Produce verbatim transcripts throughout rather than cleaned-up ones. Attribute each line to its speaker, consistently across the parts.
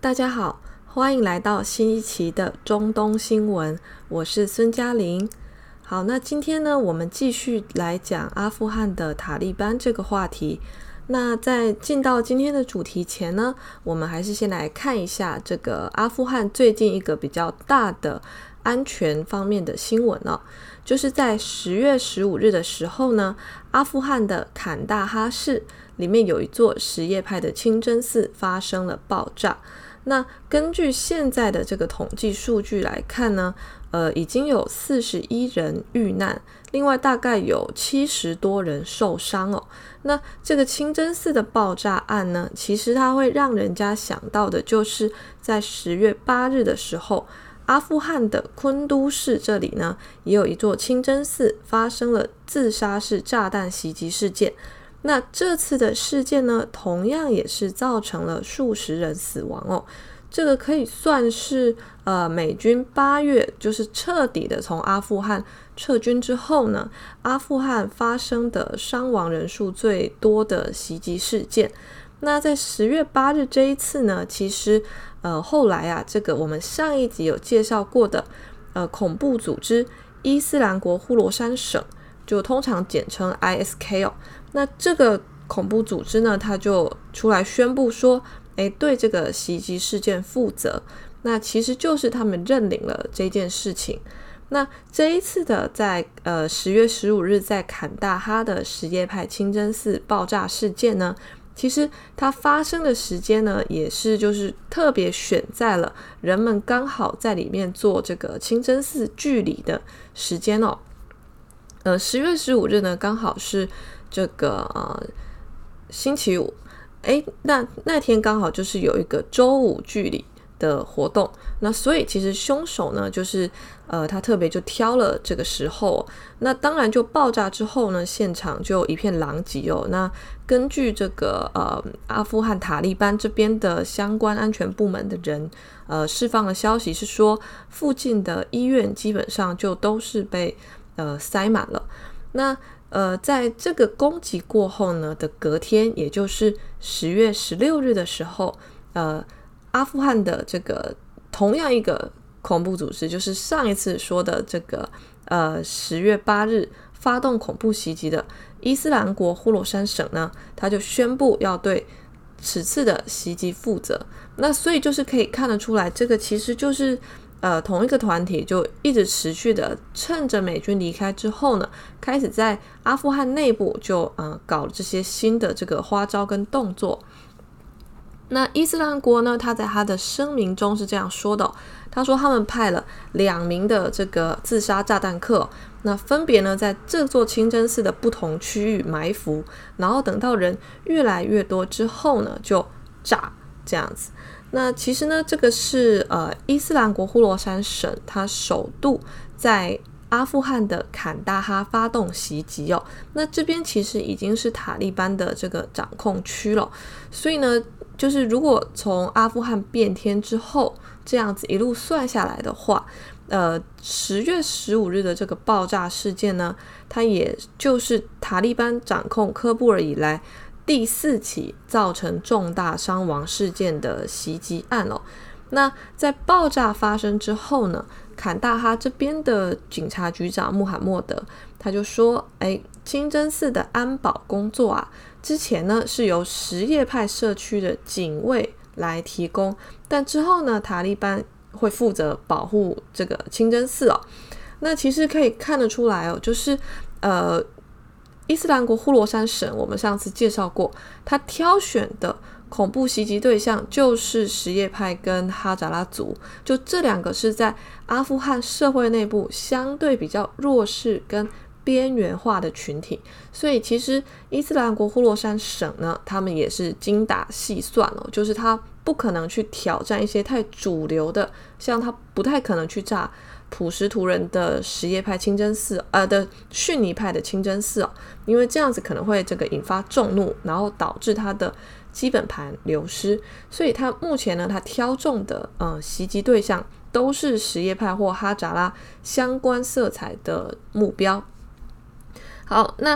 Speaker 1: 大家好，欢迎来到新一期的中东新闻，我是孙嘉玲。好，那今天呢，我们继续来讲阿富汗的塔利班这个话题。那在进到今天的主题前呢，我们还是先来看一下这个阿富汗最近一个比较大的安全方面的新闻哦，就是在十月十五日的时候呢，阿富汗的坎大哈市里面有一座什叶派的清真寺发生了爆炸。那根据现在的这个统计数据来看呢，呃，已经有四十一人遇难，另外大概有七十多人受伤哦。那这个清真寺的爆炸案呢，其实它会让人家想到的就是在十月八日的时候，阿富汗的昆都市这里呢，也有一座清真寺发生了自杀式炸弹袭击事件。那这次的事件呢，同样也是造成了数十人死亡哦。这个可以算是呃美军八月就是彻底的从阿富汗撤军之后呢，阿富汗发生的伤亡人数最多的袭击事件。那在十月八日这一次呢，其实呃后来啊，这个我们上一集有介绍过的呃恐怖组织伊斯兰国呼罗珊省，就通常简称 I S K 哦。那这个恐怖组织呢，他就出来宣布说，诶，对这个袭击事件负责。那其实就是他们认领了这件事情。那这一次的在呃十月十五日在坎大哈的什叶派清真寺爆炸事件呢，其实它发生的时间呢，也是就是特别选在了人们刚好在里面做这个清真寺聚礼的时间哦。呃，十月十五日呢，刚好是这个呃星期五，诶，那那天刚好就是有一个周五聚礼的活动，那所以其实凶手呢，就是呃他特别就挑了这个时候，那当然就爆炸之后呢，现场就一片狼藉哦。那根据这个呃阿富汗塔利班这边的相关安全部门的人呃释放的消息是说，附近的医院基本上就都是被呃塞满了。那呃，在这个攻击过后呢的隔天，也就是十月十六日的时候，呃，阿富汗的这个同样一个恐怖组织，就是上一次说的这个呃十月八日发动恐怖袭击的伊斯兰国呼罗珊省呢，他就宣布要对此次的袭击负责。那所以就是可以看得出来，这个其实就是呃，同一个团体就一直持续的趁着美军离开之后呢，开始在阿富汗内部就呃搞这些新的这个花招跟动作。那伊斯兰国呢，他在他的声明中是这样说的哦，他说他们派了两名的这个自杀炸弹客哦，那分别呢在这座清真寺的不同区域埋伏，然后等到人越来越多之后呢，就炸这样子。那其实呢，这个是呃伊斯兰国呼罗珊省它首度在阿富汗的坎大哈发动袭击哦。那这边其实已经是塔利班的这个掌控区了，所以呢，就是如果从阿富汗变天之后这样子一路算下来的话，呃，十月十五日的这个爆炸事件呢，它也就是塔利班掌控喀布尔以来第四起造成重大伤亡事件的袭击案哦。那在爆炸发生之后呢，坎大哈这边的警察局长穆罕默德他就说，诶，清真寺的安保工作啊，之前呢是由什叶派社区的警卫来提供，但之后呢，塔利班会负责保护这个清真寺哦。那其实可以看得出来哦，就是呃。伊斯兰国呼罗珊省我们上次介绍过，他挑选的恐怖袭击对象就是什叶派跟哈扎拉族，就这两个是在阿富汗社会内部相对比较弱势跟边缘化的群体，所以其实伊斯兰国呼罗珊省呢，他们也是精打细算哦，就是他不可能去挑战一些太主流的，像他不太可能去炸普什图人的什叶派清真寺呃的逊尼派的清真寺哦，因为这样子可能会这个引发众怒，然后导致他的基本盘流失，所以他目前呢，他挑中的呃袭击对象都是什叶派或哈扎拉相关色彩的目标。好，那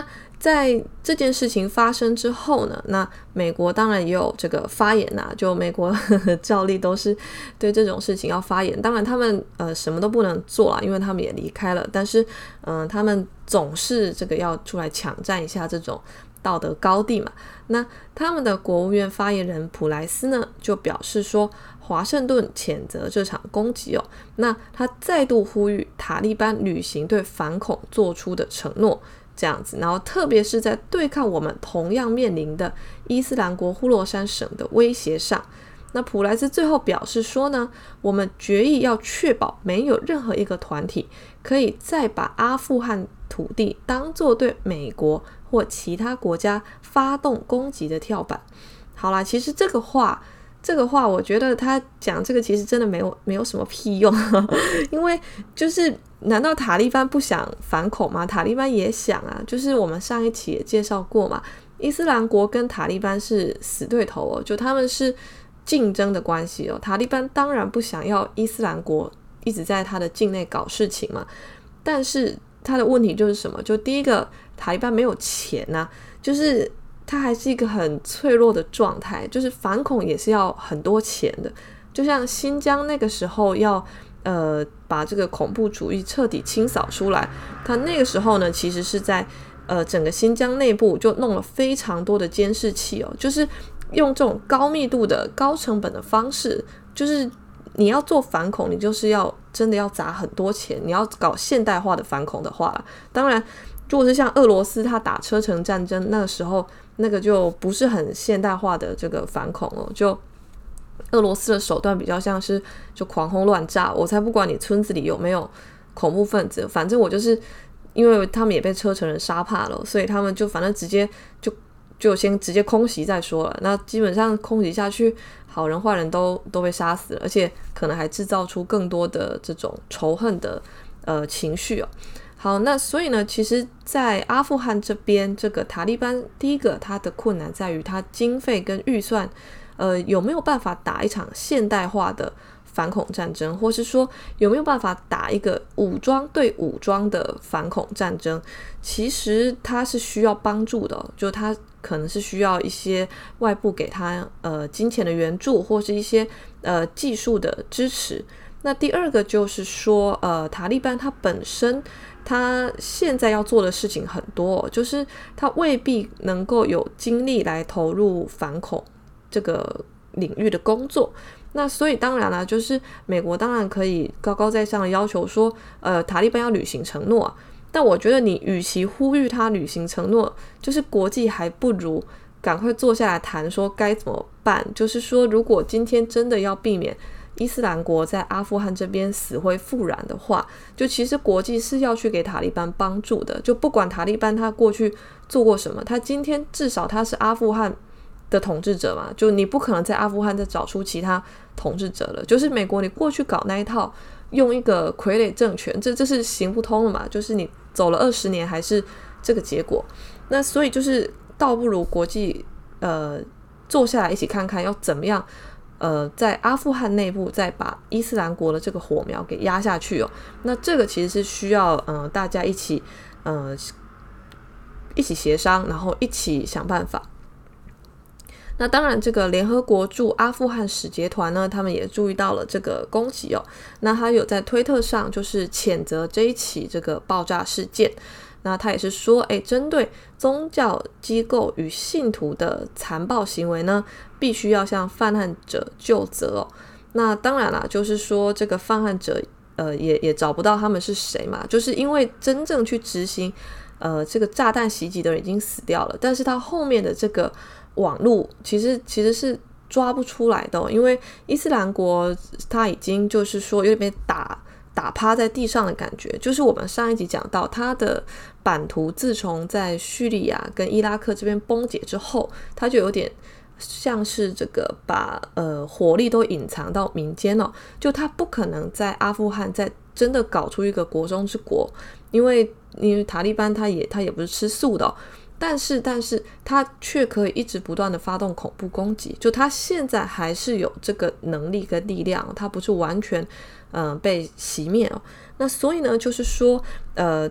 Speaker 1: 在这件事情发生之后呢，那美国当然也有这个发言啊，就美国呵呵照例都是对这种事情要发言。当然他们呃什么都不能做啦，因为他们也离开了，但是嗯、呃，他们总是这个要出来抢占一下这种道德高地嘛。那他们的国务院发言人普莱斯呢就表示说，华盛顿谴责这场攻击哦，那他再度呼吁塔利班履行对反恐做出的承诺。这样子，然后特别是在对抗我们同样面临的伊斯兰国呼罗珊省的威胁上，那普莱斯最后表示说呢，我们决议要确保没有任何一个团体可以再把阿富汗土地当作对美国或其他国家发动攻击的跳板。好啦，其实这个话这个话我觉得他讲这个其实真的没有没有什么屁用因为就是难道塔利班不想反恐吗？塔利班也想啊，就是我们上一期也介绍过嘛，伊斯兰国跟塔利班是死对头哦，就他们是竞争的关系哦。塔利班当然不想要伊斯兰国一直在他的境内搞事情嘛，但是他的问题就是什么？就第一个，塔利班没有钱啊，就是他还是一个很脆弱的状态，就是反恐也是要很多钱的，就像新疆那个时候要呃把这个恐怖主义彻底清扫出来，他那个时候呢其实是在呃整个新疆内部就弄了非常多的监视器哦，就是用这种高密度的高成本的方式，就是你要做反恐，你就是要真的要砸很多钱，你要搞现代化的反恐的话，当然如果是像俄罗斯他打车臣战争那个时候，那个就不是很现代化的这个反恐哦，就俄罗斯的手段比较像是就狂轰乱炸，我才不管你村子里有没有恐怖分子，反正我就是因为他们也被车臣人杀怕了，所以他们就反正直接就就先直接空袭再说了，那基本上空袭下去，好人坏人都都被杀死了，而且可能还制造出更多的这种仇恨的呃情绪哦。好，那所以呢，其实在阿富汗这边，这个塔利班第一个它的困难在于它经费跟预算呃有没有办法打一场现代化的反恐战争，或是说有没有办法打一个武装对武装的反恐战争，其实它是需要帮助的，就它可能是需要一些外部给它呃金钱的援助，或是一些呃技术的支持。那第二个就是说呃塔利班它本身他现在要做的事情很多哦，就是他未必能够有精力来投入反恐这个领域的工作。那所以当然啦，就是美国当然可以高高在上的要求说呃塔利班要履行承诺啊，但我觉得你与其呼吁他履行承诺，就是国际还不如赶快坐下来谈说该怎么办。就是说如果今天真的要避免伊斯兰国在阿富汗这边死灰复燃的话，就其实国际是要去给塔利班帮助的，就不管塔利班他过去做过什么，他今天至少他是阿富汗的统治者嘛，就你不可能在阿富汗再找出其他统治者了，就是美国你过去搞那一套用一个傀儡政权，这这是行不通的嘛，就是你走了二十年还是这个结果。那所以就是倒不如国际呃坐下来一起看看要怎么样呃，在阿富汗内部再把伊斯兰国的这个火苗给压下去哦，那这个其实是需要呃大家一起呃一起协商，然后一起想办法。那当然这个联合国驻阿富汗使节团呢，他们也注意到了这个攻击哦，那他有在推特上就是谴责这一起这个爆炸事件。那他也是说诶，针对宗教机构与信徒的残暴行为呢，必须要向犯案者究责哦。那当然啦，就是说这个犯案者呃也也找不到他们是谁嘛，就是因为真正去执行呃这个炸弹袭击的人已经死掉了，但是他后面的这个网路其实其实是抓不出来的哦，因为伊斯兰国他已经就是说有点被打打趴在地上的感觉，就是我们上一集讲到他的版图自从在叙利亚跟伊拉克这边崩解之后，他就有点像是这个把呃火力都隐藏到民间哦，就他不可能在阿富汗再真的搞出一个国中之国，因为因为塔利班他也他也不是吃素的哦，但是但是他却可以一直不断的发动恐怖攻击，就他现在还是有这个能力跟力量，他不是完全嗯、呃、被熄灭哦。那所以呢就是说呃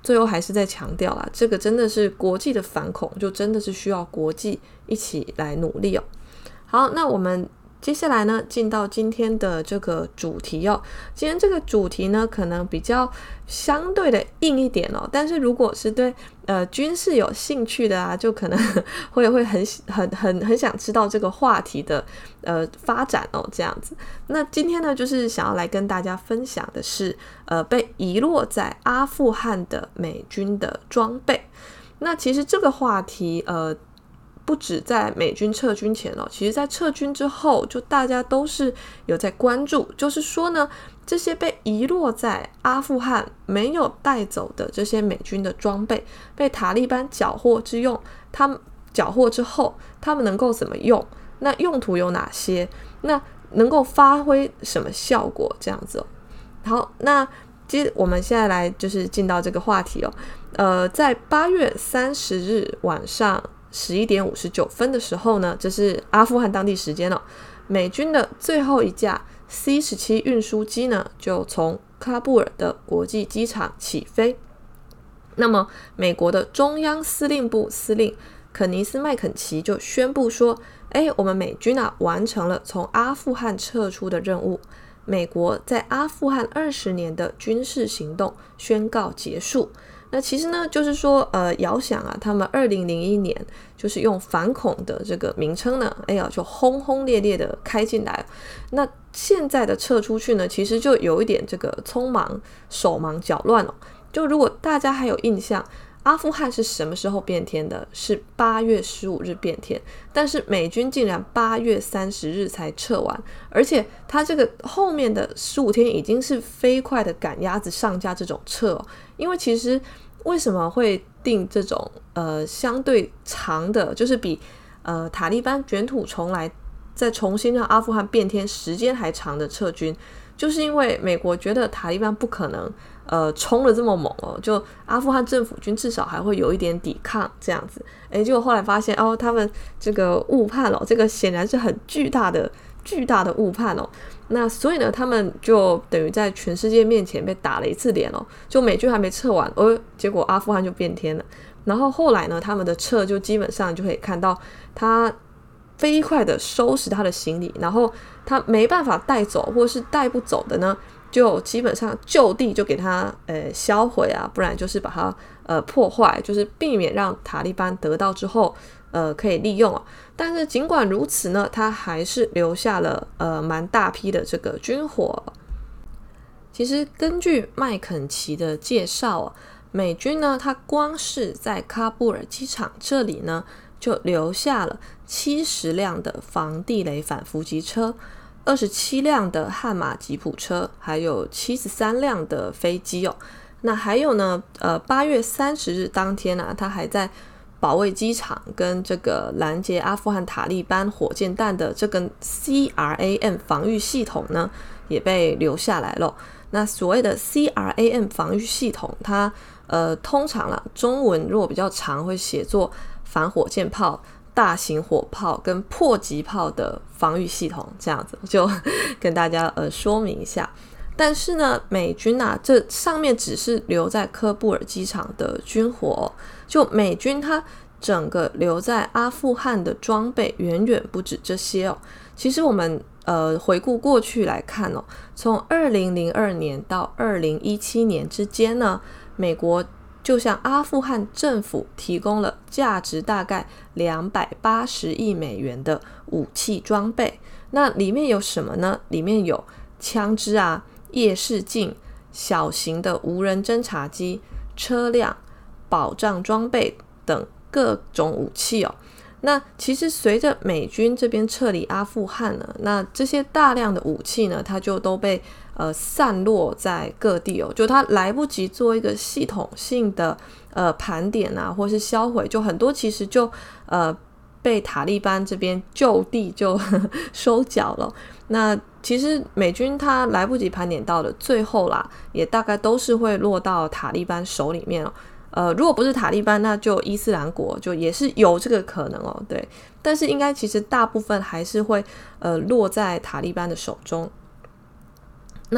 Speaker 1: 最后还是在强调啦，这个真的是国际的反恐，就真的是需要国际一起来努力哦。好，那我们接下来呢，进到今天的这个主题哦。今天这个主题呢，可能比较相对的硬一点哦，但是如果是对呃军事有兴趣的啊，就可能会会很很很很想知道这个话题的呃发展哦，这样子。那今天呢，就是想要来跟大家分享的是呃被遗落在阿富汗的美军的装备。那其实这个话题呃。不止在美军撤军前哦，其实在撤军之后，就大家都是有在关注，就是说呢，这些被遗落在阿富汗没有带走的这些美军的装备，被塔利班缴获之用，他们缴获之后，他们能够怎么用？那用途有哪些？那能够发挥什么效果？这样子哦。好，那接我们现在来就是进到这个话题哦。呃，在八月三十日晚上十一点五十九分的时候呢，这是阿富汗当地时间哦，美军的最后一架 C 十七 运输机呢，就从喀布尔的国际机场起飞。那么，美国的中央司令部司令肯尼斯·麦肯齐就宣布说：“哎，我们美军啊，完成了从阿富汗撤出的任务。美国在阿富汗二十年的军事行动宣告结束。”那其实呢，就是说，呃，遥想啊，他们二零零一年就是用反恐的这个名称呢，哎呀，就轰轰烈烈的开进来。那现在的撤出去呢，其实就有一点这个匆忙、手忙脚乱哦。就如果大家还有印象，阿富汗是什么时候变天的？是八月十五日变天，但是美军竟然八月三十日才撤完，而且他这个后面的十五天已经是飞快的赶鸭子上架这种撤哦。因为其实为什么会定这种呃相对长的，就是比呃塔利班卷土重来，再重新让阿富汗变天时间还长的撤军，就是因为美国觉得塔利班不可能呃冲了这么猛哦，就阿富汗政府军至少还会有一点抵抗这样子。诶，结果后来发现哦，他们这个误判了，这个显然是很巨大的巨大的误判哦。那所以呢，他们就等于在全世界面前被打了一次脸哦。就美军还没撤完，哦，结果阿富汗就变天了。然后后来呢，他们的撤就基本上就可以看到他飞快的收拾他的行李，然后他没办法带走或是带不走的呢，就基本上就地就给他呃销毁啊，不然就是把它呃破坏，就是避免让塔利班得到之后呃可以利用哦。但是尽管如此呢，他还是留下了呃蛮大批的这个军火。其实根据麦肯齐的介绍哦，美军呢，他光是在喀布尔机场这里呢，就留下了七十辆的防地雷反伏击车，二十七辆的悍马吉普车，还有七十三辆的飞机哦。那还有呢，呃，八月三十日当天啊，他还在保卫机场跟这个拦截阿富汗塔利班火箭弹的这个 C R A M 防御系统呢，也被留下来了。那所谓的 C R A M 防御系统，它呃通常啦，中文如果比较长会写作反火箭炮、大型火炮跟迫击炮的防御系统，这样子就跟大家呃说明一下。但是呢，美军啊，这上面只是留在科布尔机场的军火哦，就美军它整个留在阿富汗的装备远远不止这些哦。其实我们呃回顾过去来看哦，从二零零二年到二零一七年之间呢，美国就向阿富汗政府提供了价值大概两百八十亿美元的武器装备。那里面有什么呢？里面有枪支啊、夜视镜、小型的无人侦察机、车辆、保障装备等各种武器哦。那其实随着美军这边撤离阿富汗呢，那这些大量的武器呢，它就都被呃散落在各地哦，就它来不及做一个系统性的呃盘点啊，或是销毁，就很多其实就呃被塔利班这边就地就呵呵收缴了。那其实美军他来不及盘点到的，最后啦，也大概都是会落到塔利班手里面哦。呃，如果不是塔利班，那就伊斯兰国，就也是有这个可能哦，对。但是应该其实大部分还是会呃落在塔利班的手中。那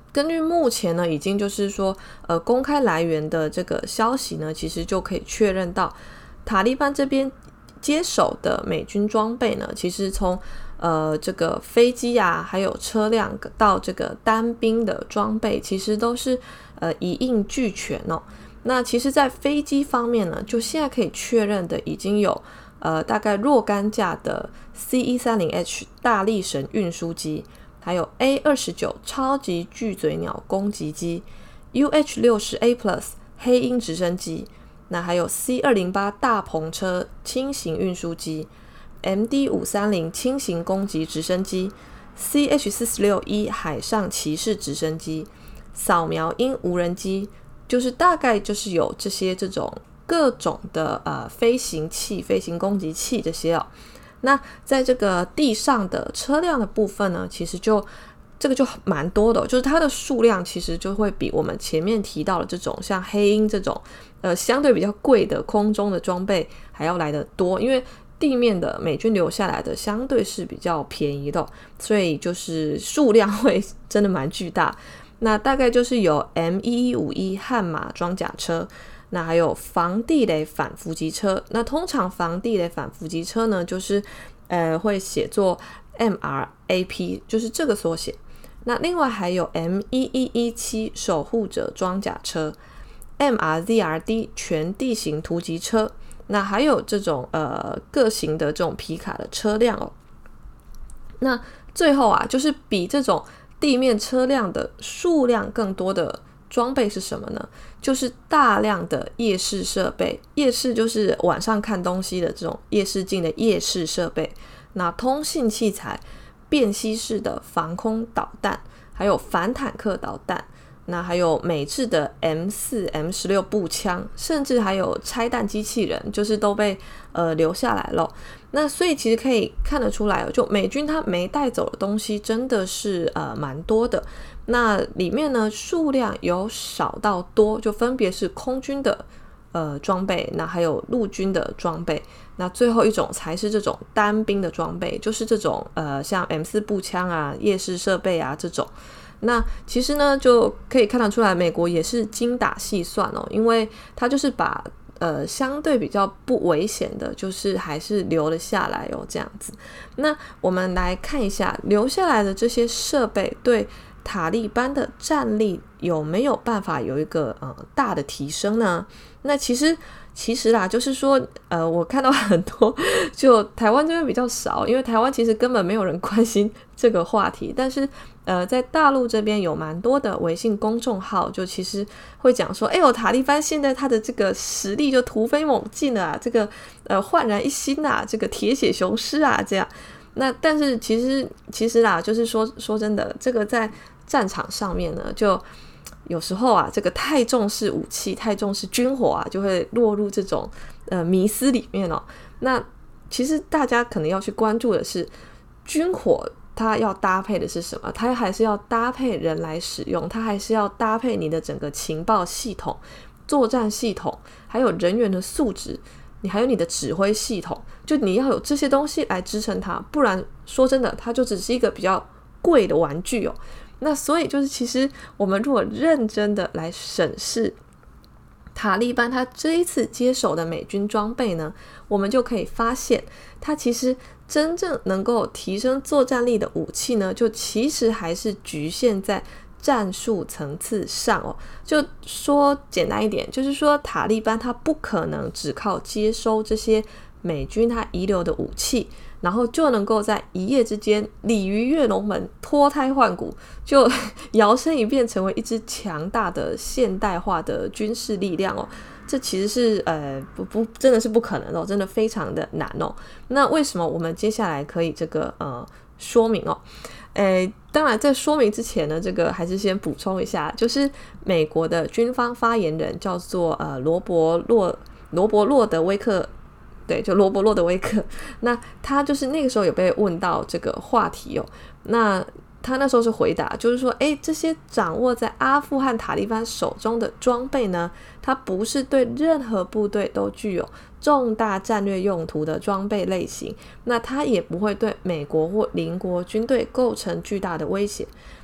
Speaker 1: 根据目前呢，已经就是说，呃，公开来源的这个消息呢，其实就可以确认到，塔利班这边接手的美军装备呢，其实从呃这个飞机啊，还有车辆到这个单兵的装备，其实都是呃一应俱全哦。那其实，在飞机方面呢，就现在可以确认的，已经有呃大概若干架的 C 一三零 H 大力神运输机。还有 A 二十九 超级巨嘴鸟攻击机 U H 六十 A Plus 黑鹰直升机，那还有 C 二零八 大篷车轻型运输机 M D 五三零 轻型攻击直升机 C H 四十六 E 海上骑士直升机，扫描鹰无人机，就是大概就是有这些这种各种的呃飞行器、飞行攻击器这些哦。那在这个地上的车辆的部分呢，其实就这个就蛮多的、哦、就是它的数量其实就会比我们前面提到的这种像黑鹰这种呃相对比较贵的空中的装备还要来得多，因为地面的美军留下来的相对是比较便宜的、哦、所以就是数量会真的蛮巨大。那大概就是有 M 一一五一 悍马装甲车，那还有防地雷反伏击车，那通常防地雷反伏击车呢，就是呃会写作 M R A P， 就是这个缩写。那另外还有 M 一一一七 守护者装甲车， M R Z R D 全地形突击车，那还有这种呃各型的这种皮卡的车辆哦。那最后啊，就是比这种地面车辆的数量更多的装备是什么呢？就是大量的夜视设备，夜视就是晚上看东西的这种夜视镜的夜视设备，那通信器材，便携式的防空导弹，还有反坦克导弹，那还有美制的 M 四 M 十六 步枪，甚至还有拆弹机器人，就是都被呃留下来了。那所以其实可以看得出来，就美军他没带走的东西真的是呃蛮多的。那里面呢，数量由少到多，就分别是空军的呃装备，那还有陆军的装备，那最后一种才是这种单兵的装备，就是这种呃像 M 四 步枪啊、夜视设备啊这种。那其实呢，就可以看得出来，美国也是精打细算哦，因为他就是把呃相对比较不危险的，就是还是留了下来哦，这样子。那我们来看一下留下来的这些设备对塔利班的战力有没有办法有一个呃大的提升呢？那其实其实啦，就是说呃我看到很多，就台湾这边比较少，因为台湾其实根本没有人关心这个话题，但是呃在大陆这边有蛮多的微信公众号，就其实会讲说，哎呦，塔利班现在他的这个实力就突飞猛进了啊，这个呃焕然一新啊，这个铁血雄狮啊这样。那但是其实其实啦，就是说说真的，这个在战场上面呢，就有时候啊，这个太重视武器、太重视军火啊，就会落入这种呃迷思里面哦。那其实大家可能要去关注的是，军火它要搭配的是什么？它还是要搭配人来使用，它还是要搭配你的整个情报系统、作战系统，还有人员的素质，你还有你的指挥系统，就你要有这些东西来支撑它，不然说真的，它就只是一个比较贵的玩具哦。那所以就是其实我们如果认真的来审视塔利班他这一次接手的美军装备呢，我们就可以发现它其实真正能够提升作战力的武器呢，就其实还是局限在战术层次上哦。就说简单一点，就是说塔利班他不可能只靠接收这些美军他遗留的武器，然后就能够在一夜之间鲤鱼跃龙门，脱胎换骨，就摇身一变成为一支强大的现代化的军事力量哦。这其实是呃不不真的是不可能哦，真的非常的难哦。那为什么我们接下来可以这个呃说明哦？诶，当然在说明之前呢，这个还是先补充一下，就是美国的军方发言人叫做呃罗伯洛罗伯洛德威克。对，就罗伯洛德威克，那他就是那个时候有被问到这个话题哦，那他那时候是回答，就是说，诶，这些掌握在阿富汗塔利班手中的装备呢，它不是对任何部队都具有重大战略用途的装备类型，那它也不会对美国或邻国军队构成巨大的威胁。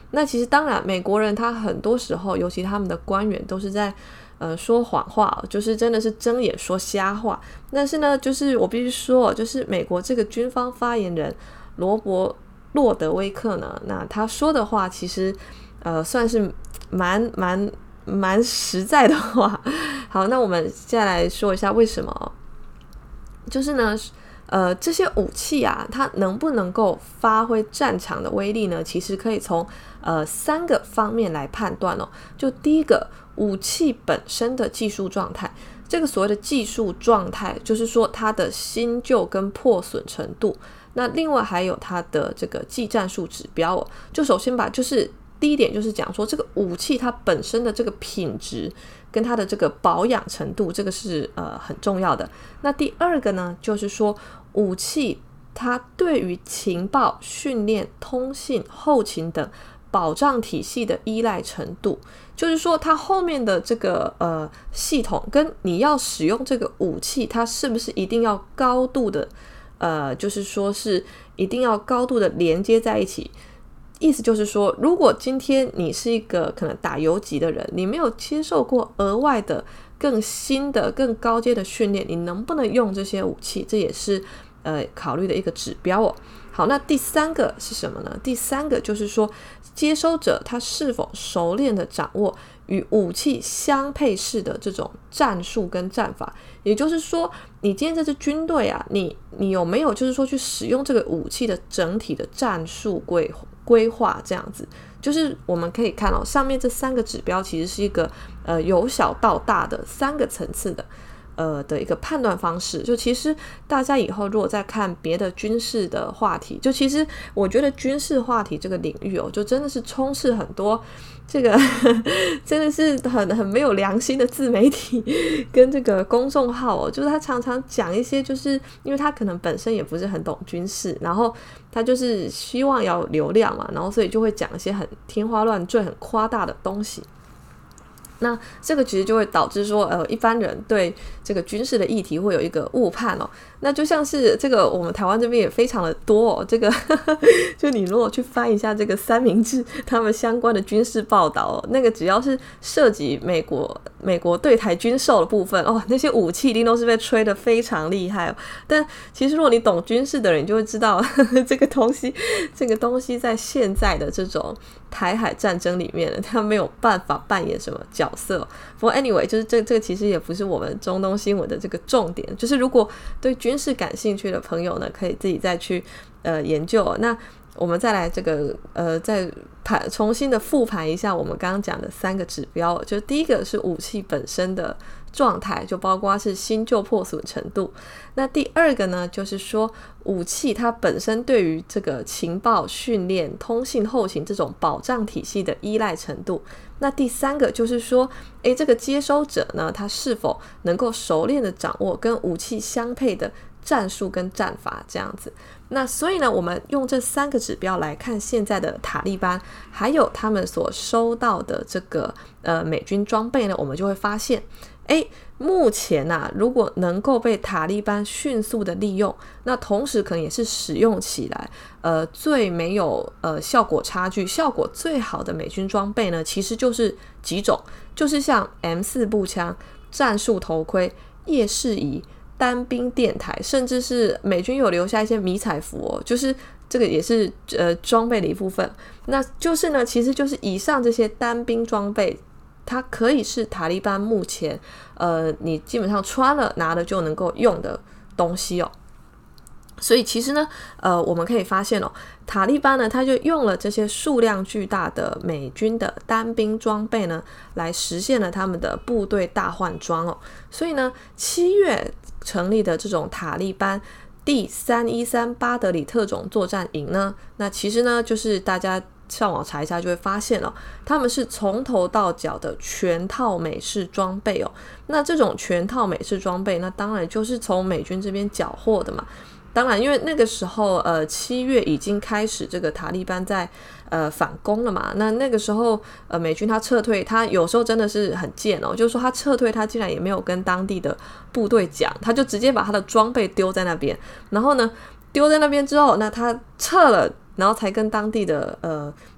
Speaker 1: 那其实当然美国人他很多时候尤其他们的官员都是在呃说谎话，就是真的是睁眼说瞎话。但是呢就是我必须说，就是美国这个军方发言人罗伯洛德威克呢，那他说的话其实呃算是蛮蛮蛮实在的话。好，那我们接下来说一下为什么，就是呢呃，这些武器啊，它能不能够发挥战场的威力呢？其实可以从呃三个方面来判断哦。就第一个，武器本身的技术状态。这个所谓的技术状态，就是说它的新旧跟破损程度。那另外还有它的这个技战术指标哦。就首先吧，就是第一点就是讲说这个武器它本身的这个品质跟它的这个保养程度，这个是呃很重要的。那第二个呢，就是说武器它对于情报、训练、通信、后勤等保障体系的依赖程度，就是说它后面的这个呃系统跟你要使用这个武器，它是不是一定要高度的呃，就是说是一定要高度的连接在一起。意思就是说，如果今天你是一个可能打游击的人，你没有接受过额外的更新的更高阶的训练，你能不能用这些武器，这也是呃考虑的一个指标哦。好，那第三个是什么呢？第三个就是说，接收者他是否熟练的掌握与武器相配式的这种战术跟战法。也就是说，你今天这支军队啊，你你有没有就是说去使用这个武器的整体的战术规规划这样子。就是我们可以看哦，上面这三个指标其实是一个呃由小到大的三个层次的呃的一个判断方式。就其实大家以后如果再看别的军事的话题，就其实我觉得军事话题这个领域哦，就真的是充斥很多这个真的是很很没有良心的自媒体跟这个公众号哦，就是他常常讲一些，就是因为他可能本身也不是很懂军事，然后他就是希望要流量嘛，然后所以就会讲一些很天花乱坠、很夸大的东西。那这个其实就会导致说呃，一般人对这个军事的议题会有一个误判哦。那就像是这个我们台湾这边也非常的多哦，这个就你如果去翻一下这个三明治他们相关的军事报道哦，那个只要是涉及美国美国对台军售的部分哦，那些武器一定都是被吹得非常厉害哦。但其实如果你懂军事的人，你就会知道呵呵这个东西这个东西在现在的这种台海战争里面，他没有办法扮演什么角色。不过 anyway， 就是这这个其实也不是我们中东新闻的这个重点，就是如果对军事感兴趣的朋友呢，可以自己再去呃研究哦。那我们再来这个呃再盘重新的复盘一下我们刚刚讲的三个指标，就第一个是武器本身的状态，就包括是新旧破损程度。那第二个呢，就是说武器它本身对于这个情报、训练、通信、后勤这种保障体系的依赖程度。那第三个就是说，诶，这个接收者呢，他是否能够熟练的掌握跟武器相配的战术跟战法这样子。那所以呢，我们用这三个指标来看现在的塔利班，还有他们所收到的这个呃美军装备呢，我们就会发现，诶，目前啊，如果能够被塔利班迅速的利用，那同时可能也是使用起来呃最没有呃效果差距、效果最好的美军装备呢，其实就是几种，就是像 M 四 步枪、战术头盔、夜视仪、单兵电台，甚至是美军有留下一些迷彩服哦，就是这个也是呃装备的一部分。那就是呢，其实就是以上这些单兵装备，它可以是塔利班目前呃你基本上穿了拿了就能够用的东西哦。所以其实呢呃我们可以发现哦，塔利班呢他就用了这些数量巨大的美军的单兵装备呢，来实现了他们的部队大换装哦。所以呢七月成立的这种塔利班第三一三巴德里特种作战营呢，那其实呢就是大家上网查一下就会发现了，他们是从头到脚的全套美式装备哦。那这种全套美式装备，那当然就是从美军这边缴获的嘛。当然因为那个时候呃七月已经开始这个塔利班在呃反攻了嘛，那那个时候呃美军他撤退，他有时候真的是很贱哦，就是说他撤退他竟然也没有跟当地的部队讲，他就直接把他的装备丢在那边，然后呢丢在那边之后，那他撤了，然后才跟当地的呃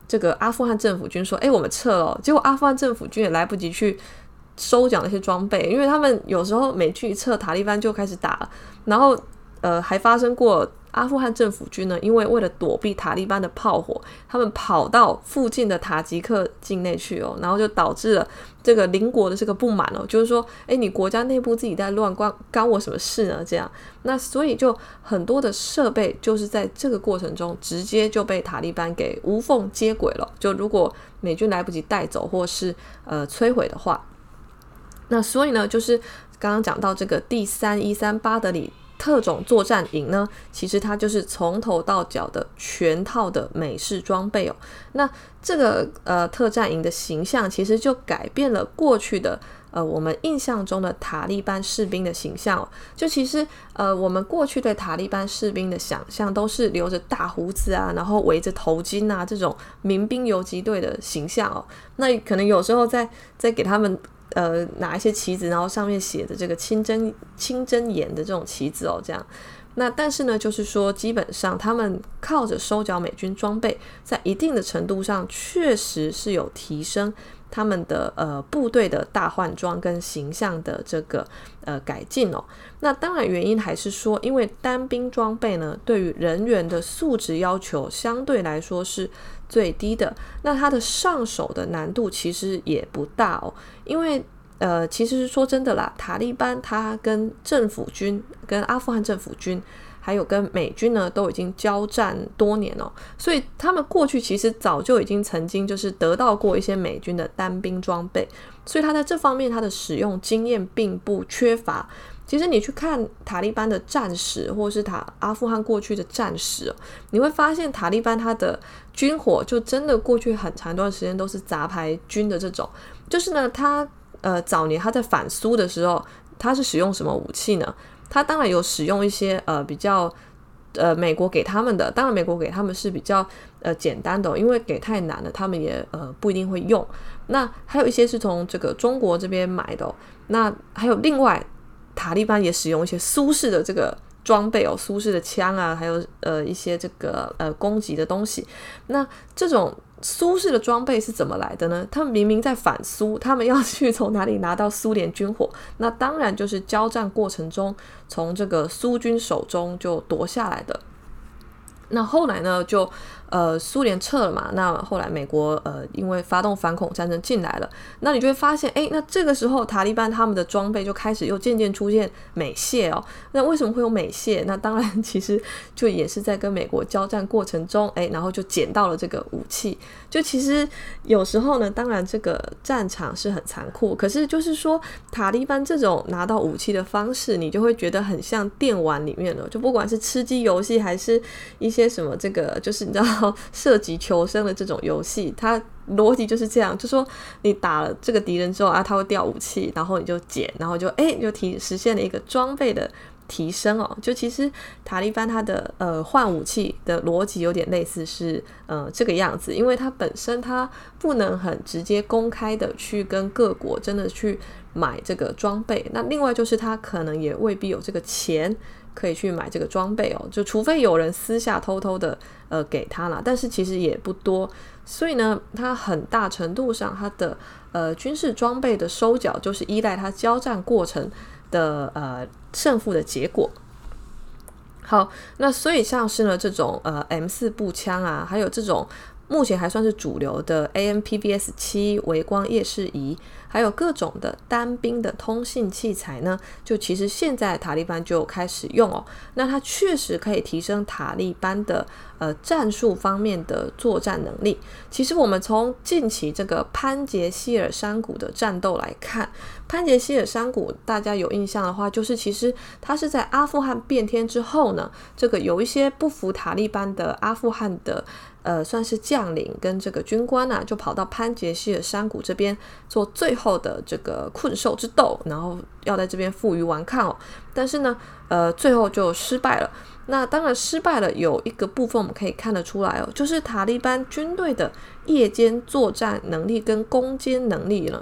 Speaker 1: 这个阿富汗政府军说诶我们撤了，结果阿富汗政府军也来不及去收缴那些装备，因为他们有时候美军一撤，塔利班就开始打了，然后呃还发生过阿富汗政府军呢，因为为了躲避塔利班的炮火，他们跑到附近的塔吉克境内去哦，然后就导致了这个邻国的这个不满哦，就是说诶你国家内部自己在乱，关干我什么事呢这样。那所以就很多的设备就是在这个过程中直接就被塔利班给无缝接轨了，就如果美军来不及带走或是呃摧毁的话，那所以呢就是刚刚讲到这个第三一三巴德里特种作战营呢，其实它就是从头到脚的全套的美式装备哦。那这个呃特战营的形象其实就改变了过去的呃我们印象中的塔利班士兵的形象哦。就其实呃我们过去对塔利班士兵的想象都是留着大胡子啊，然后围着头巾啊，这种民兵游击队的形象哦。那可能有时候在在给他们呃，拿一些旗子，然后上面写着这个清真清真言的这种旗子哦，这样。那但是呢，就是说，基本上他们靠着收缴美军装备，在一定的程度上，确实是有提升他们的呃部队的大换装跟形象的这个呃改进哦。那当然原因还是说，因为单兵装备呢，对于人员的素质要求相对来说是最低的，那它的上手的难度其实也不大哦。因为呃，其实说真的啦，塔利班它跟政府军、跟阿富汗政府军还有跟美军呢都已经交战多年哦，所以他们过去其实早就已经曾经就是得到过一些美军的单兵装备，所以他在这方面他的使用经验并不缺乏。其实你去看塔利班的战史，或是塔阿富汗过去的战史、哦、你会发现塔利班他的军火就真的过去很长一段时间都是杂牌军的这种，就是呢他呃早年他在反苏的时候，他是使用什么武器呢？他当然有使用一些呃比较呃美国给他们的，当然美国给他们是比较呃简单的、哦，因为给太难了他们也呃不一定会用。那还有一些是从这个中国这边买的、哦，那还有另外塔利班也使用一些苏式的这个装备哦，苏式的枪啊，还有呃一些这个呃攻击的东西。那这种苏式的装备是怎么来的呢？他们明明在反苏，他们要去从哪里拿到苏联军火？那当然就是交战过程中从这个苏军手中就夺下来的。那后来呢就呃苏联撤了嘛，那后来美国呃因为发动反恐战争进来了，那你就会发现诶那这个时候塔利班他们的装备就开始又渐渐出现美械哦。那为什么会有美械？那当然其实就也是在跟美国交战过程中诶然后就捡到了这个武器。就其实有时候呢，当然这个战场是很残酷，可是就是说塔利班这种拿到武器的方式，你就会觉得很像电玩里面的，就不管是吃鸡游戏还是一些什么这个就是你知道射击求生的这种游戏，它逻辑就是这样，就说你打了这个敌人之后啊，他会掉武器，然后你就捡，然后就哎就提实现了一个装备的提升哦。就其实塔利班它的呃换武器的逻辑有点类似是呃这个样子，因为它本身它不能很直接公开的去跟各国真的去买这个装备，那另外就是它可能也未必有这个钱可以去买这个装备哦，就除非有人私下偷偷的呃给他啦，但是其实也不多，所以呢它很大程度上它的呃军事装备的收缴就是依赖它交战过程的呃胜负的结果。好，那所以像是呢这种呃 M 四 步枪啊，还有这种目前还算是主流的 A M P V S 七 微光夜视仪，还有各种的单兵的通信器材呢，就其实现在塔利班就开始用哦。那它确实可以提升塔利班的呃战术方面的作战能力。其实我们从近期这个潘杰希尔山谷的战斗来看，潘杰希尔山谷大家有印象的话，就是其实它是在阿富汗变天之后呢，这个有一些不服塔利班的阿富汗的呃，算是将领跟这个军官啊，就跑到潘杰希尔山谷这边做最后的这个困兽之斗，然后要在这边负隅顽抗哦。但是呢，呃，最后就失败了。那当然失败了，有一个部分我们可以看得出来哦，就是塔利班军队的夜间作战能力跟攻坚能力呢，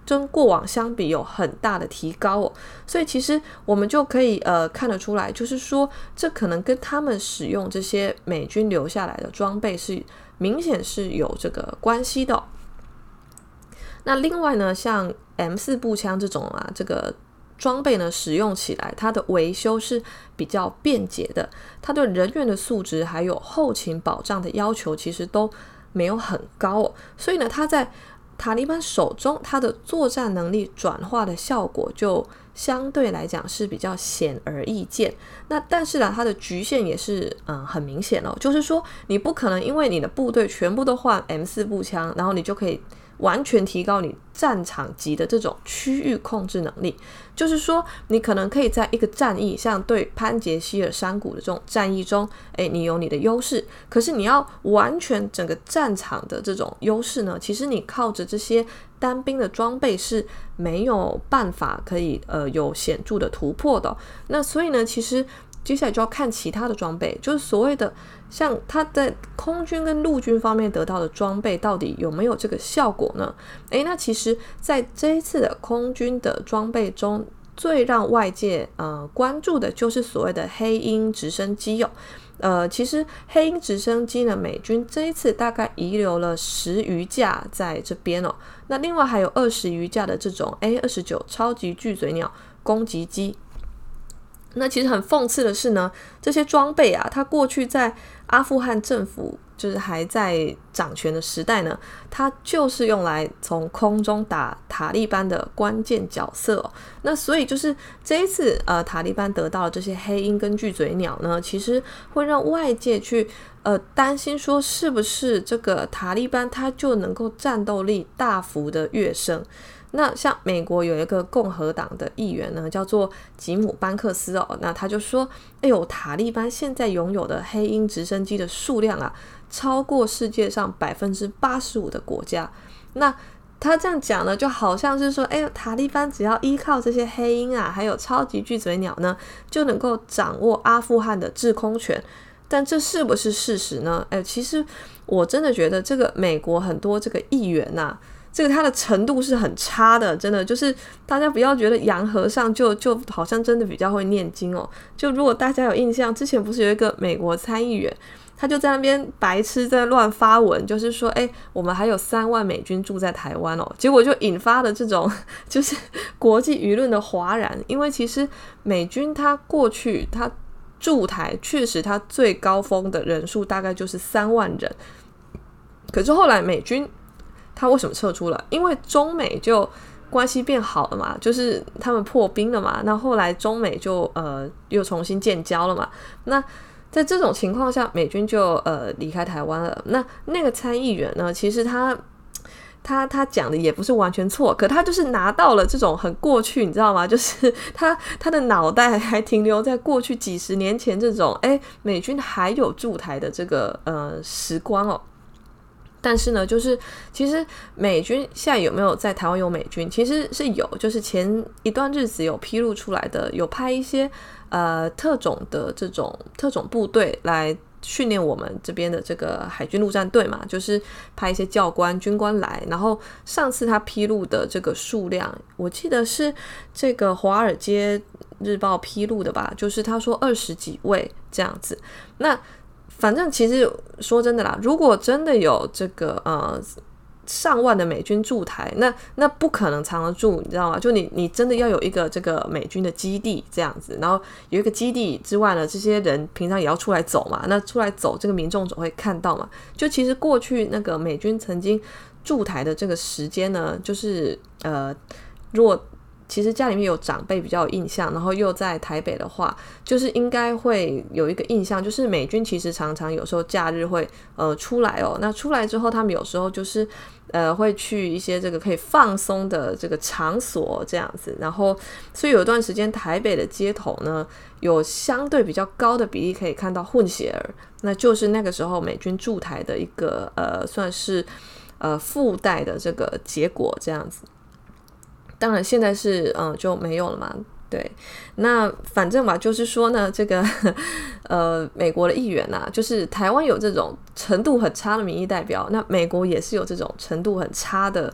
Speaker 1: 跟过往相比有很大的提高哦。所以其实我们就可以呃看得出来，就是说这可能跟他们使用这些美军留下来的装备是明显是有这个关系的哦。那另外呢，像 M 四 步枪这种啊，这个装备呢使用起来，它的维修是比较便捷的，它对人员的素质还有后勤保障的要求其实都没有很高哦。所以呢，它在塔利班手中，它的作战能力转化的效果就相对来讲是比较显而易见。那但是呢，它的局限也是嗯很明显哦，就是说你不可能因为你的部队全部都换 M 四 步枪，然后你就可以完全提高你战场级的这种区域控制能力。就是说你可能可以在一个战役，像对潘杰希尔山谷的这种战役中，诶，你有你的优势，可是你要完全整个战场的这种优势呢，其实你靠着这些单兵的装备是没有办法可以呃有显著的突破的哦。那所以呢，其实接下来就要看其他的装备，就是所谓的像他在空军跟陆军方面得到的装备到底有没有这个效果呢？诶，那其实在这一次的空军的装备中，最让外界呃关注的就是所谓的黑鹰直升机哦。呃，其实黑鹰直升机呢，美军这一次大概遗留了十余架在这边哦。那另外还有二十余架的这种 A 二十九 超级巨嘴鸟攻击机。那其实很讽刺的是呢，这些装备啊，它过去在阿富汗政府就是还在掌权的时代呢，它就是用来从空中打塔利班的关键角色哦。那所以就是这一次呃，塔利班得到的这些黑鹰跟巨嘴鸟呢，其实会让外界去呃担心说，是不是这个塔利班它就能够战斗力大幅的跃升。那像美国有一个共和党的议员呢，叫做吉姆班克斯哦，那他就说，哎呦，塔利班现在拥有的黑鹰直升机的数量啊，超过世界上百分之八十五的国家。那他这样讲呢，就好像是说，哎，塔利班只要依靠这些黑鹰啊，还有超级巨嘴鸟呢，就能够掌握阿富汗的制空权。但这是不是事实呢？哎，其实我真的觉得这个美国很多这个议员啊，这个他的程度是很差的，真的就是大家不要觉得洋和尚就就好像真的比较会念经哦。就如果大家有印象，之前不是有一个美国参议员，他就在那边白痴在乱发文，就是说，哎，我们还有三万美军住在台湾哦，结果就引发了这种就是国际舆论的哗然，因为其实美军他过去他驻台确实他最高峰的人数大概就是三万人，可是后来美军他为什么撤出了？因为中美就关系变好了嘛，就是他们破冰了嘛，那后来中美就呃又重新建交了嘛。那在这种情况下，美军就呃离开台湾了。那那个参议员呢，其实他他他讲的也不是完全错，可他就是拿到了这种很过去，你知道吗？就是他他的脑袋还停留在过去几十年前这种，哎，美军还有驻台的这个呃时光哦。但是呢，就是其实美军现在有没有在台湾有美军，其实是有，就是前一段日子有披露出来的，有派一些呃特种的这种特种部队来训练我们这边的这个海军陆战队嘛，就是派一些教官军官来。然后上次他披露的这个数量，我记得是这个华尔街日报披露的吧，就是他说二十几位这样子。那反正其实说真的啦，如果真的有这个呃上万的美军驻台，那那不可能藏得住，你知道吗？就你你真的要有一个这个美军的基地这样子，然后有一个基地之外呢，这些人平常也要出来走嘛，那出来走这个民众总会看到嘛。就其实过去那个美军曾经驻台的这个时间呢，就是呃如果其实家里面有长辈比较有印象，然后又在台北的话，就是应该会有一个印象，就是美军其实常常有时候假日会呃出来哦，那出来之后他们有时候就是呃会去一些这个可以放松的这个场所这样子，然后所以有一段时间台北的街头呢有相对比较高的比例可以看到混血儿，那就是那个时候美军驻台的一个呃算是呃附带的这个结果这样子。当然现在是嗯就没有了嘛，对。那反正吧，就是说呢，这个呃美国的议员啊，就是台湾有这种程度很差的民意代表，那美国也是有这种程度很差的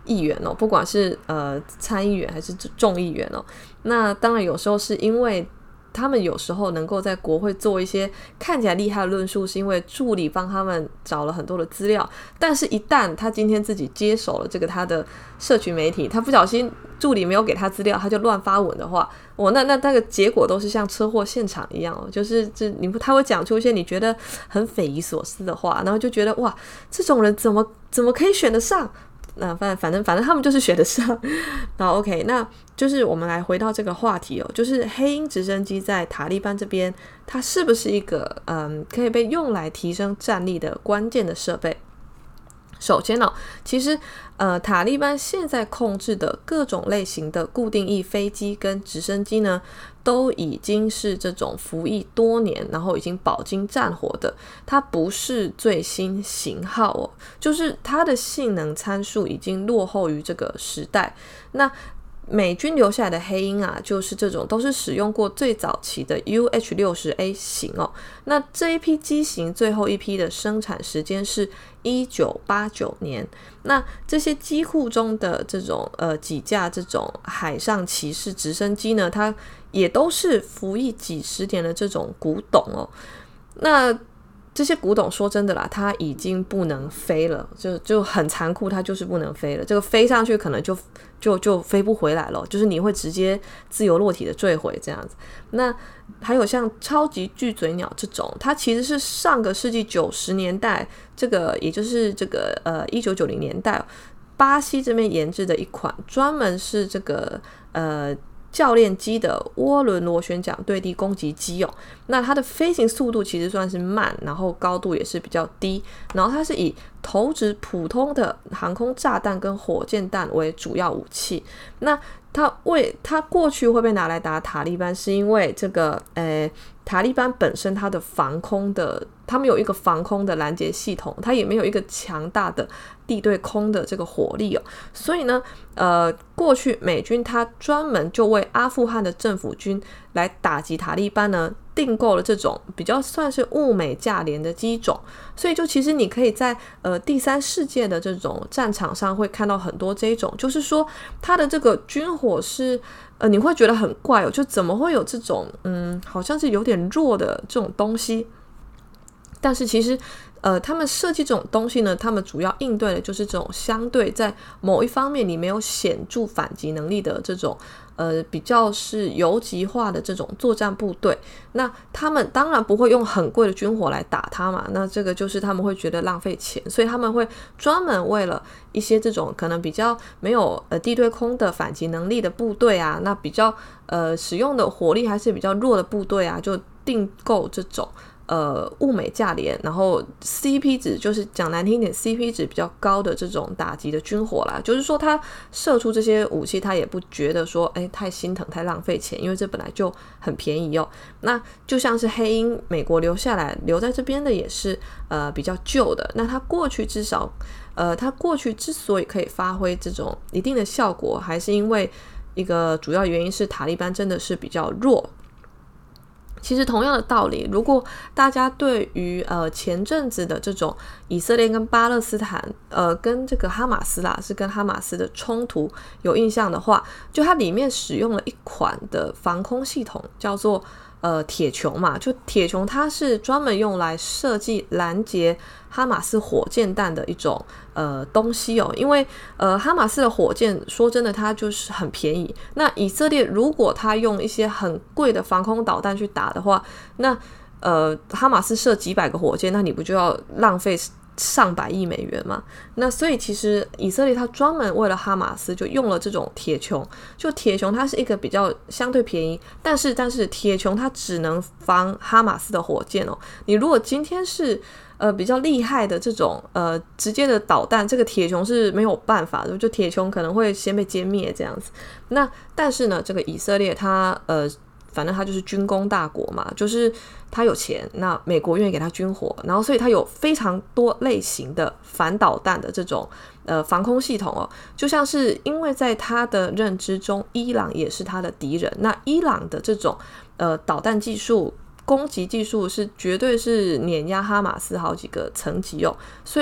Speaker 1: 议员哦，不管是呃参议员还是众议员哦。那当然有时候是因为他们有时候能够在国会做一些看起来厉害的论述，是因为助理帮他们找了很多的资料，但是一旦他今天自己接手了这个他的社群媒体，他不小心助理没有给他资料，他就乱发文的话，哦，那那那个结果都是像车祸现场一样哦，就是这你他会讲出一些你觉得很匪夷所思的话，然后就觉得哇，这种人怎么怎么可以选得上？那反反正反正他们就是选得上。好 OK， 那就是我们来回到这个话题哦，就是黑鹰直升机在塔利班这边，它是不是一个嗯可以被用来提升战力的关键的设备？首先哦，其实呃，塔利班现在控制的各种类型的固定翼飞机跟直升机呢，都已经是这种服役多年，然后已经饱经战火的，它不是最新型号哦，就是它的性能参数已经落后于这个时代。那美军留下来的黑鹰啊，就是这种都是使用过最早期的 U H 六十 A 型哦。那这一批机型最后一批的生产时间是一九八九年。那这些机库中的这种呃几架这种海上骑士直升机呢，它也都是服役几十年的这种古董哦。那这些古董说真的啦，它已经不能飞了，就就很残酷，它就是不能飞了。这个飞上去可能就就就飞不回来了，就是你会直接自由落体的坠毁这样子。那还有像超级巨嘴鸟这种，它其实是上个世纪九十年代，这个也就是这个呃一九九零年代，巴西这边研制的一款专门是这个呃。教练机的涡轮螺旋桨对地攻击机哦，那它的飞行速度其实算是慢，然后高度也是比较低，然后它是以投掷普通的航空炸弹跟火箭弹为主要武器。那它为它过去会被拿来打塔利班，是因为这个呃塔利班本身它的防空的，他们有一个防空的拦截系统，它也没有一个强大的地对空的这个火力哦，所以呢，呃，过去美军它专门就为阿富汗的政府军来打击塔利班呢，订购了这种比较算是物美价廉的机种，所以就其实你可以在呃第三世界的这种战场上会看到很多这一种，就是说它的这个军火是呃你会觉得很怪哦，就怎么会有这种嗯好像是有点弱的这种东西，但是其实呃，他们设计这种东西呢，他们主要应对的就是这种相对在某一方面你没有显著反击能力的这种呃比较是游击化的这种作战部队。那他们当然不会用很贵的军火来打他嘛，那这个就是他们会觉得浪费钱，所以他们会专门为了一些这种可能比较没有呃地对空的反击能力的部队啊，那比较呃使用的火力还是比较弱的部队啊，就订购这种呃，物美价廉，然后 C P 值就是讲难听一点 ，C P 值比较高的这种打击的军火啦，就是说他射出这些武器，他也不觉得说，哎，太心疼，太浪费钱，因为这本来就很便宜哦。那就像是黑鹰，美国留下来留在这边的也是呃比较旧的，那它过去至少呃，它过去之所以可以发挥这种一定的效果，还是因为一个主要原因是塔利班真的是比较弱。其实同样的道理，如果大家对于呃前阵子的这种以色列跟巴勒斯坦呃跟这个哈马斯啦，是跟哈马斯的冲突有印象的话，就它里面使用了一款的防空系统，叫做呃铁穹嘛，就铁穹它是专门用来设计拦截哈马斯火箭弹的一种呃东西哦，因为呃哈马斯的火箭说真的它就是很便宜，那以色列如果他用一些很贵的防空导弹去打的话，那呃哈马斯射几百个火箭，那你不就要浪费上百亿美元嘛？那所以其实以色列它专门为了哈马斯就用了这种铁穹，就铁穹它是一个比较相对便宜，但是但是铁穹它只能防哈马斯的火箭哦。你如果今天是呃比较厉害的这种呃直接的导弹，这个铁穹是没有办法的，就铁穹可能会先被歼灭这样子。那但是呢，这个以色列它呃。反正他就是军工大国嘛，就是他有钱，那美国愿意给他军火，然后所以他有非常多类型的反导弹的这种呃防空系统哦，就像是因为在他的认知中，伊朗也是他的敌人，那伊朗的这种呃导弹技术、攻击技术是绝对是碾压哈马斯好几个层级哦，所以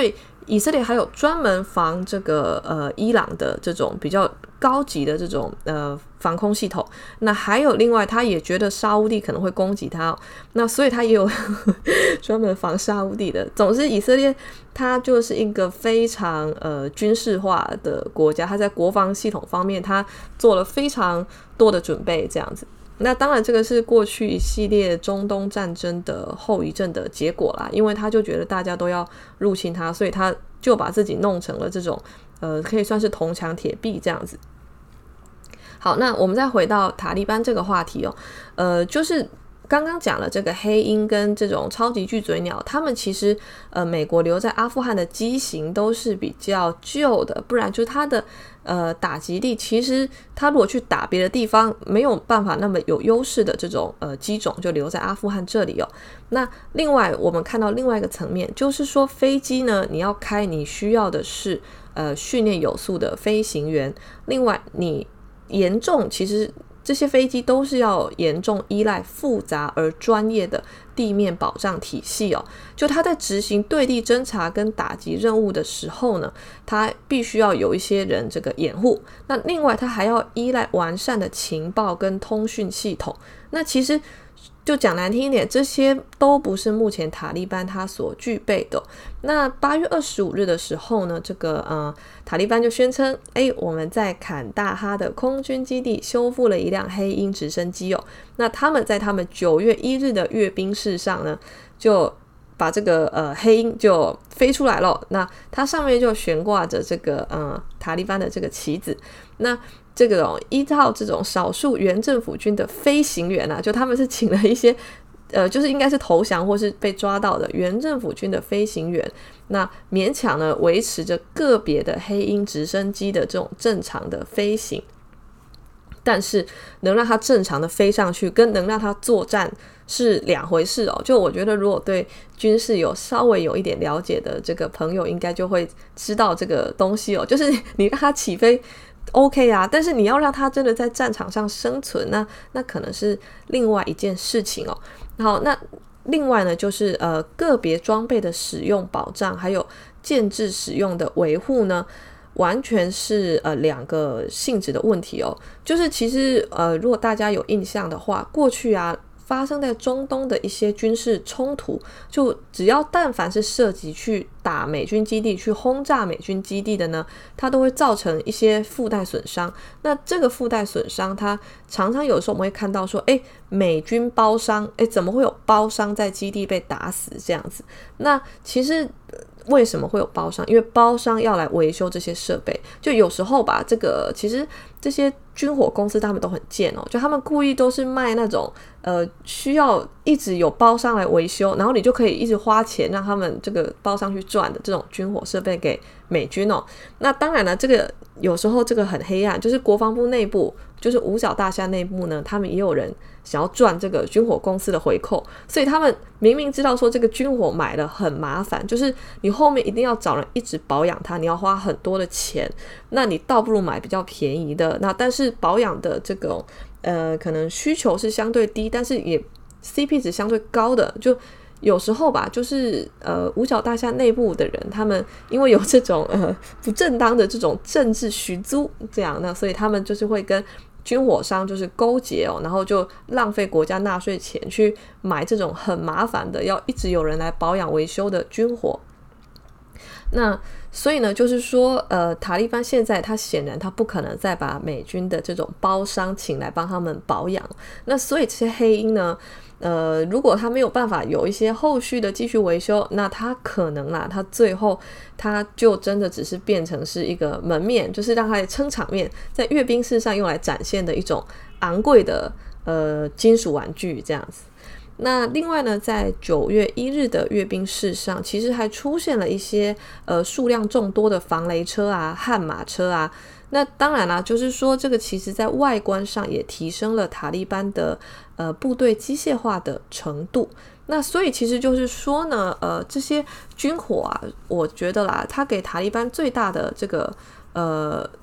Speaker 1: 以色列还有专门防这个呃伊朗的这种比较高级的这种呃防空系统，那还有另外他也觉得沙乌地可能会攻击他、哦、那所以他也有专门防沙乌地的。总之以色列它就是一个非常呃军事化的国家，它在国防系统方面它做了非常多的准备这样子。那当然这个是过去一系列中东战争的后遗症的结果啦，因为他就觉得大家都要入侵他，所以他就把自己弄成了这种呃，可以算是铜墙铁壁这样子。好，那我们再回到塔利班这个话题哦，呃，就是刚刚讲了这个黑鹰跟这种超级巨嘴鸟，他们其实呃，美国留在阿富汗的机型都是比较旧的，不然就是它的呃打击力，其实它如果去打别的地方没有办法那么有优势的这种呃机种就留在阿富汗这里哦。那另外我们看到另外一个层面，就是说飞机呢，你要开，你需要的是呃训练有素的飞行员，另外你严重其实这些飞机都是要严重依赖复杂而专业的地面保障体系哦。就他在执行对地侦察跟打击任务的时候呢，他必须要有一些人这个掩护。那另外他还要依赖完善的情报跟通讯系统。那其实就讲难听一点，这些都不是目前塔利班他所具备的。那八月二十五日的时候呢，这个呃塔利班就宣称，哎，我们在坎大哈的空军基地修复了一辆黑鹰直升机哦。那他们在他们九月一日的阅兵式上呢，就把这个呃黑鹰就飞出来了。那它上面就悬挂着这个呃塔利班的这个旗子。那这个、哦、依照这种少数原政府军的飞行员啊，就他们是请了一些呃，就是应该是投降或是被抓到的原政府军的飞行员，那勉强呢维持着个别的黑鹰直升机的这种正常的飞行。但是能让它正常的飞上去跟能让它作战是两回事哦。就我觉得如果对军事有稍微有一点了解的这个朋友应该就会知道这个东西哦，就是你让它起飞OK 啊，但是你要让它真的在战场上生存，那那可能是另外一件事情哦。好，那另外呢，就是呃个别装备的使用保障，还有建制使用的维护呢，完全是呃两个性质的问题哦。就是其实呃如果大家有印象的话，过去啊发生在中东的一些军事冲突，就只要但凡是涉及去打美军基地，去轰炸美军基地的呢，它都会造成一些附带损伤。那这个附带损伤，它常常有时候我们会看到说，诶，美军包商，诶，怎么会有包商在基地被打死这样子？那其实为什么会有包商？因为包商要来维修这些设备，就有时候吧，这个其实这些军火公司他们都很贱哦，就他们故意都是卖那种呃需要一直有包商来维修，然后你就可以一直花钱让他们这个包商去赚的这种军火设备给美军哦。那当然了，这个有时候这个很黑暗，就是国防部内部，就是五角大厦内部呢，他们也有人想要赚这个军火公司的回扣，所以他们明明知道说这个军火买了很麻烦，就是你后面一定要找人一直保养它，你要花很多的钱，那你倒不如买比较便宜的，那但是保养的这个呃可能需求是相对低，但是也 C P 值相对高的，就有时候吧，就是呃五角大厦内部的人，他们因为有这种呃不正当的这种政治许租这样，那所以他们就是会跟军火商就是勾结哦，然后就浪费国家纳税钱去买这种很麻烦的要一直有人来保养维修的军火。那所以呢，就是说呃塔利班现在他显然他不可能再把美军的这种包商请来帮他们保养，那所以这些黑鹰呢呃，如果他没有办法有一些后续的继续维修，那他可能啦，他最后他就真的只是变成是一个门面，就是让他来撑场面，在阅兵式上用来展现的一种昂贵的呃金属玩具这样子。那另外呢，在九月一日的阅兵式上，其实还出现了一些呃数量众多的防雷车啊、悍马车啊。那当然啦，就是说这个其实在外观上也提升了塔利班的呃部队机械化的程度。那所以其实就是说呢，呃这些军火啊，我觉得啦，它给塔利班最大的这个呃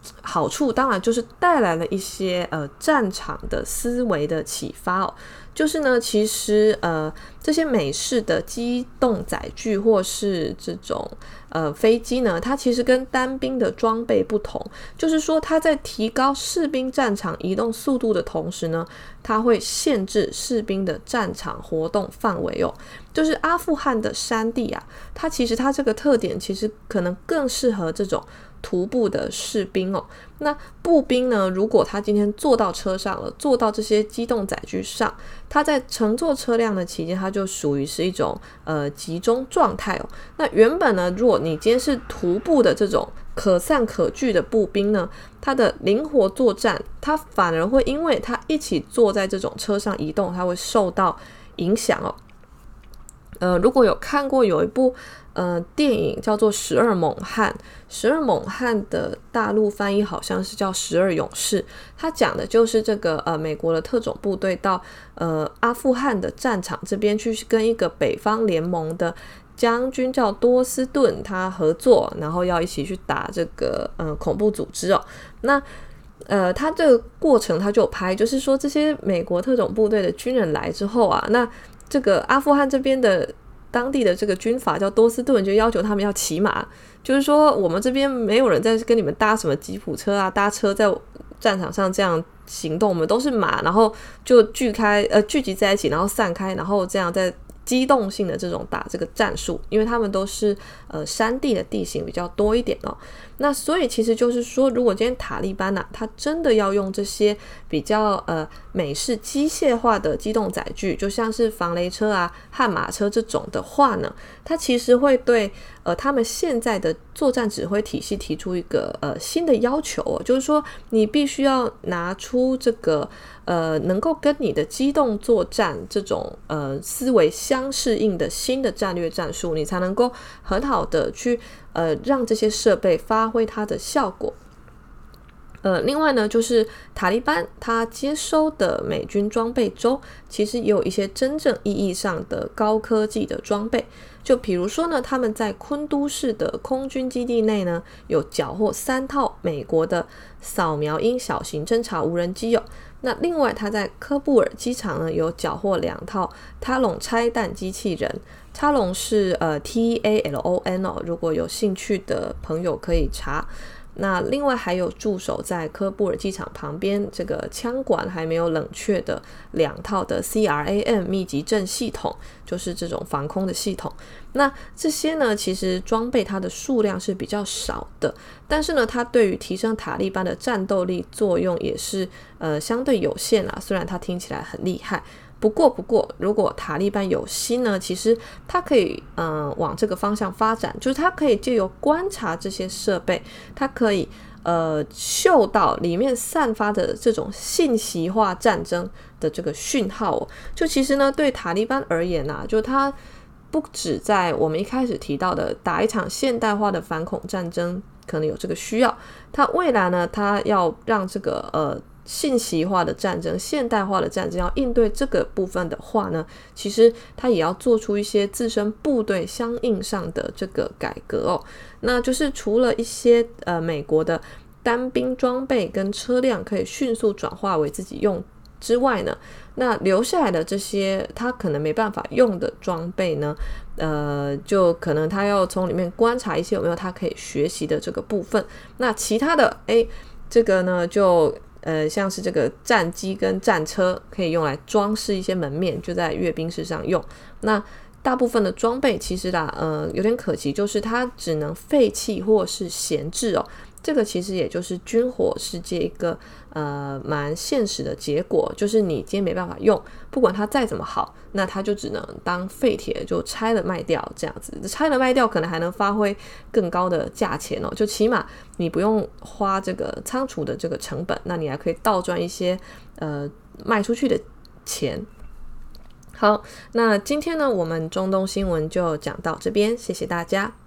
Speaker 1: 好处当然就是带来了一些呃战场的思维的启发哦。就是呢，其实呃这些美式的机动载具或是这种呃飞机呢，它其实跟单兵的装备不同，就是说它在提高士兵战场移动速度的同时呢，它会限制士兵的战场活动范围哦。就是阿富汗的山地啊，它其实它这个特点其实可能更适合这种徒步的士兵哦。那步兵呢，如果他今天坐到车上了，坐到这些机动载具上，他在乘坐车辆的期间，他就属于是一种呃集中状态哦。那原本呢，如果你今天是徒步的这种可散可聚的步兵呢，他的灵活作战，他反而会因为他一起坐在这种车上移动，他会受到影响哦。呃，如果有看过有一部呃电影叫做《十二猛汉》，十二猛汉的大陆翻译好像是叫《十二勇士》，它讲的就是这个呃美国的特种部队到呃阿富汗的战场这边去跟一个北方联盟的将军叫多斯顿他合作，然后要一起去打这个呃恐怖组织哦。那呃，他这个过程他就有拍，就是说这些美国特种部队的军人来之后啊，那这个阿富汗这边的当地的这个军阀叫多斯顿，就要求他们要骑马，就是说我们这边没有人在跟你们搭什么吉普车啊，搭车在战场上这样行动，我们都是马，然后就聚开呃聚集在一起，然后散开，然后这样在机动性的这种打这个战术，因为他们都是呃山地的地形比较多一点哦。那所以其实就是说，如果今天塔利班啊，他真的要用这些比较呃美式机械化的机动载具，就像是防雷车啊、悍马车这种的话呢，它其实会对呃他们现在的作战指挥体系提出一个呃新的要求哦，就是说你必须要拿出这个呃能够跟你的机动作战这种呃思维相适应的新的战略战术，你才能够很好的去呃让这些设备发挥它的效果。呃，另外呢，就是塔利班他接收的美军装备中，其实也有一些真正意义上的高科技的装备。就比如说呢，他们在昆都市的空军基地内呢，有缴获三套美国的扫描鹰小型侦察无人机哦。那另外，他在科布尔机场呢，有缴获两套塔隆拆弹机器人。塔隆是呃 T A L O N 哦，如果有兴趣的朋友可以查。那另外还有驻守在科布尔机场旁边这个枪管还没有冷却的两套的 C R A M 密集阵系统，就是这种防空的系统。那这些呢，其实装备它的数量是比较少的，但是呢，它对于提升塔利班的战斗力作用也是呃相对有限啦，虽然它听起来很厉害。不过不过如果塔利班有心呢，其实它可以嗯、呃、往这个方向发展，就是它可以借由观察这些设备，它可以呃嗅到里面散发的这种信息化战争的这个讯号哦。就其实呢，对塔利班而言啊，就它不止在我们一开始提到的打一场现代化的反恐战争可能有这个需要，它未来呢，它要让这个呃信息化的战争、现代化的战争要应对这个部分的话呢，其实它也要做出一些自身部队相应上的这个改革哦。那就是除了一些呃美国的单兵装备跟车辆可以迅速转化为自己用之外呢，那留下来的这些他可能没办法用的装备呢，呃，就可能他要从里面观察一些有没有他可以学习的这个部分。那其他的，诶，这个呢就呃像是这个战机跟战车可以用来装饰一些门面，就在阅兵式上用。那大部分的装备其实啦，呃，有点可惜，就是它只能废弃或是闲置哦。这个其实也就是军火世界一个呃蛮现实的结果，就是你今天没办法用，不管它再怎么好，那它就只能当废铁就拆了卖掉这样子。拆了卖掉可能还能发挥更高的价钱哦，就起码你不用花这个仓储的这个成本，那你还可以倒赚一些呃卖出去的钱。好，那今天呢，我们中东新闻就讲到这边，谢谢大家。